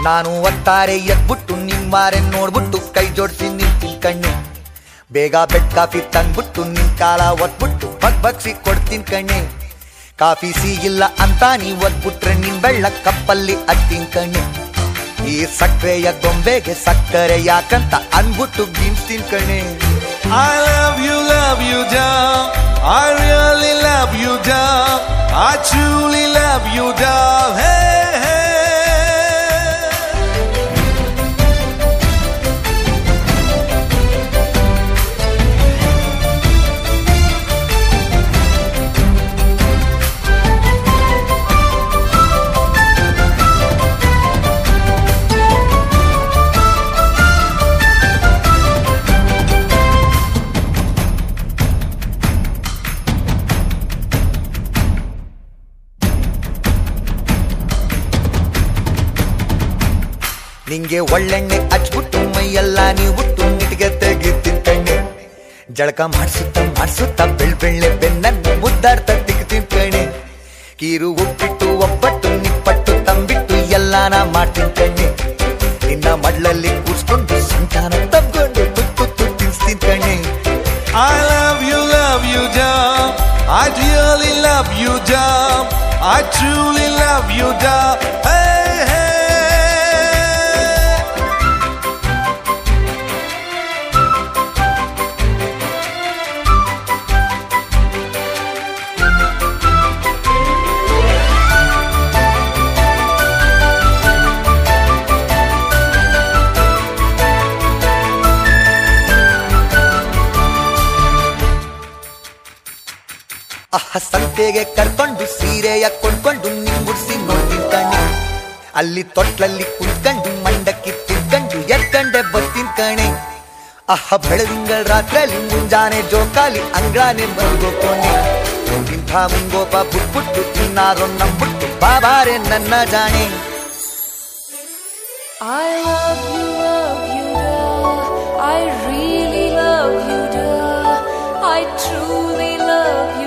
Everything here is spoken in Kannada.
ನಾನು ಒತ್ತಾರೆ ಎದ್ಬಿಟ್ಟು ನಿಮ್ಮಾರೆ ನೋಡ್ಬಿಟ್ಟು ಕೈ ಜೋಡಿಸಿ ನಿಂತೀನಿ ಕಣ್ಣೆ. ಬೇಗ ಬೆಡ್ ಕಾಫಿ ತಂದ್ಬಿಟ್ಟು ನಿನ್ ಕಾಲ ಒತ್ಬಿಟ್ಟು ಬಗ್ಸಿ ಕೊಡ್ತೀನಿ ಕಣ್ಣೆ. ಕಾಫಿ ಸಿಗಿಲ್ಲ ಅಂತ ನೀ ಒದ್ಬಿಟ್ರೆ ನಿನ್ ಬೆಳ್ಳ ಕಪ್ಪಲ್ಲಿ ಅತ್ತೀನಿ ಕಣ್ಣೆ. ಈ ಸಕ್ಕರೆಯ ಗೊಂಬೆಗೆ ಸಕ್ಕರೆ ಯಾಕಂತ ಅನ್ಬಿಟ್ಟು ಗಿಣ್ಸ್ತೀನಿ ಕಣ್ಣೆ. I love you doll. I really love you doll. I truly love you doll. Hey, hey. ನಿಂಗೆ ಒಳ್ಳೆಣ್ಣೆ ಹಚ್ಬಿಟ್ಟು ಮೈಯೆಲ್ಲ ನೀವು ಬಿಟ್ಟು ನಿಟ್ಗೆ ತೆಗಿತೀನಿ ಕಣ್ಣೆ. ಜಳಕ ಮಾಡಿಸುತ್ತ ಬೆಳ್ಳೆ ಬೆನ್ನನ್ನು ಮುದ್ದಾಡ್ತಾ ತೆಗಿತೀನಿ ಕಣ್ಣೆ. ಕೀರು ಉಪ್ಪಿಟ್ಟು ಒಬ್ಬಟ್ಟು ನಿಪ್ಪಟ್ಟು ತಂಬಿಟ್ಟು ಎಲ್ಲಾನ ಮಾಡ್ತೀನಿ ಕಣ್ಣೆ. ನಿನ್ನ ಮಡ್ಲಲ್ಲಿ ಕೂರ್ಸ್ಕೊಂಡು ಸಂತಾನ ತಬ್ಕೊಂಡು ತುತ್ತು ತಿನ್ಸ್ತೀನಿ ಕಣ್ಣೆ. I love you doll. I really love you doll. I truly love you doll. Hey, hey. ಸಂತೆಗೆ ಕರ್ಕೊಂಡು ಸೀರೆಯ ಕೊಂಡ್ಕೊಂಡು ನಿಂಗುಡ್ಸಿ ನೋಡ್ತೀನಿ ಕಣೆ. ಅಲ್ಲಿ ತೊಟ್ಲಲ್ಲಿ ಕುತ್ಕೊಂಡು ಮಂಡಕ್ಕಿ ತಿನ್ಕೊಂಡು ಎತ್ಕಂಡೆ ಬರ್ತೀನಿ ಕಣೆ. ಬೆಳದಿಂಗಳ ರಾತ್ರಿಯಲ್ಲಿ ಮುಂಜಾನೆ ಜೋಕಾಲಿ ಅಂಗ್ಳಾನೆ ಬರ್ಗೋಕೋಣೆ. ಇಂಥ ಮುಂಗೋಪ ಬಿಟ್ಬಿಟ್ಟು ಇನ್ನಾರೋ ನಂಬಿಟ್ಟು ಬಾಬಾರೆ ನನ್ನ ಜಾಣೆ. I love you doll. I really love you doll. I truly love you.